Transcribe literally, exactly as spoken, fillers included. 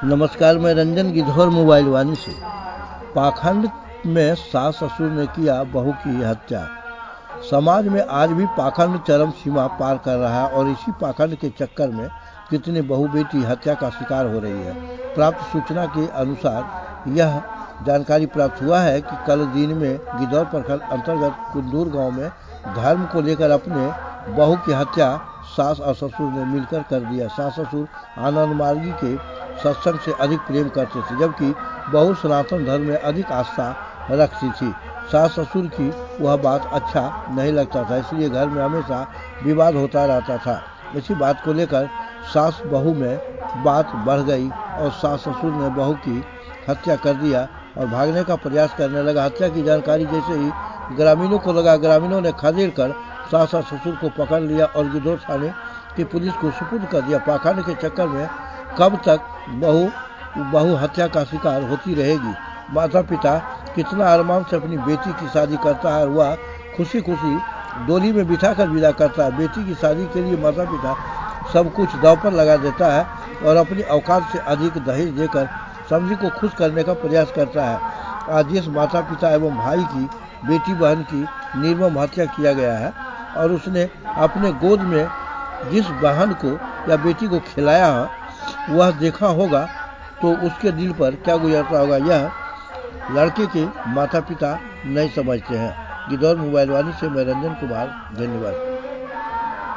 नमस्कार, मैं रंजन गिद्धौर मोबाइल वानी से। पाखंड में सास ससुर ने किया बहू की हत्या। समाज में आज भी पाखंड चरम सीमा पार कर रहा है और इसी पाखंड के चक्कर में कितनी बहू बेटी हत्या का शिकार हो रही है। प्राप्त सूचना के अनुसार यह जानकारी प्राप्त हुआ है कि कल दिन में गिद्धौर प्रखंड अंतर्गत कुंदूर गांव में धर्म को लेकर अपने बहू की हत्या सास और ससुर ने मिलकर कर दिया। सास ससुर आनंद मार्गी के सत्संग से अधिक प्रेम करते थे, जबकि बहू सनातन धर्म में अधिक आस्था रखती थी। सास ससुर की वह बात अच्छा नहीं लगता था, इसलिए घर में हमेशा विवाद होता रहता था। इसी बात को लेकर सास बहू में बात बढ़ गई और सास ससुर ने बहू की हत्या कर दिया और भागने का प्रयास करने लगा। हत्या की जानकारी जैसे ही ग्रामीणों को लगा, ग्रामीणों ने खदेड़ कर सास और ससुर को पकड़ लिया और गिद्धौर थाने की पुलिस को सुपुर्द कर दिया। पाखंड के चक्कर में कब तक बहू बहू हत्या का शिकार होती रहेगी। माता पिता कितना अरमान से अपनी बेटी की शादी करता है, वह खुशी खुशी डोली में बिठाकर विदा करता है। बेटी की शादी के लिए माता पिता सब कुछ दांव पर लगा देता है और अपनी औकात से अधिक दहेज देकर समझी को खुश करने का प्रयास करता है। आज जिस माता पिता एवं भाई की बेटी बहन की निर्मम हत्या किया गया है और उसने अपने गोद में जिस बहन को या बेटी को खिलाया है वह देखा होगा तो उसके दिल पर क्या गुजरता होगा, यह लड़के के माता पिता नहीं समझते हैं। गिद्धौर मोबाइल वानी से मैं रंजन कुमार, धन्यवाद।